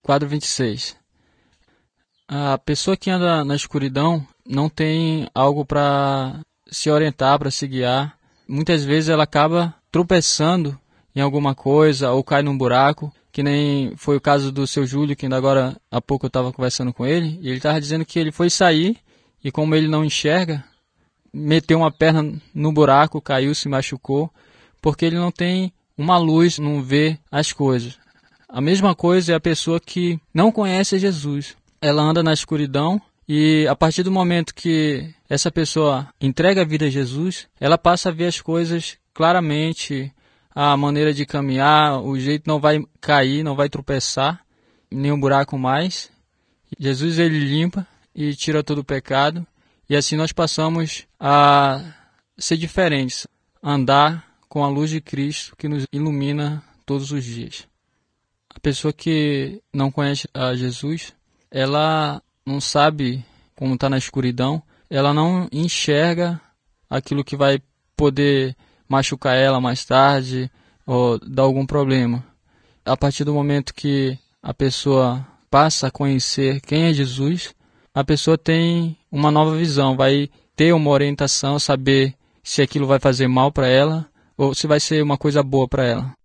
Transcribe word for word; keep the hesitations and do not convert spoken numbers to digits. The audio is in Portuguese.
quatro, vinte e seis. A pessoa que anda na escuridão não tem algo para se orientar, para se guiar. Muitas vezes ela acaba tropeçando em alguma coisa ou cai num buraco, que nem foi o caso do seu Júlio, que ainda agora há pouco eu estava conversando com ele, e ele estava dizendo que ele foi sair e como ele não enxerga, meteu uma perna no buraco, caiu, se machucou, porque ele não tem uma luz, não vê as coisas. A mesma coisa é a pessoa que não conhece Jesus. Ela anda na escuridão e a partir do momento que essa pessoa entrega a vida a Jesus, ela passa a ver as coisas claramente, a maneira de caminhar, o jeito não vai cair, não vai tropeçar, nenhum buraco mais. Jesus ele limpa e tira todo o pecado e assim nós passamos a ser diferentes, andar com a luz de Cristo que nos ilumina todos os dias. A pessoa que não conhece a Jesus, ela não sabe como está na escuridão, ela não enxerga aquilo que vai poder machucar ela mais tarde ou dar algum problema. A partir do momento que a pessoa passa a conhecer quem é Jesus, a pessoa tem uma nova visão, vai ter uma orientação, saber se aquilo vai fazer mal para ela ou se vai ser uma coisa boa para ela.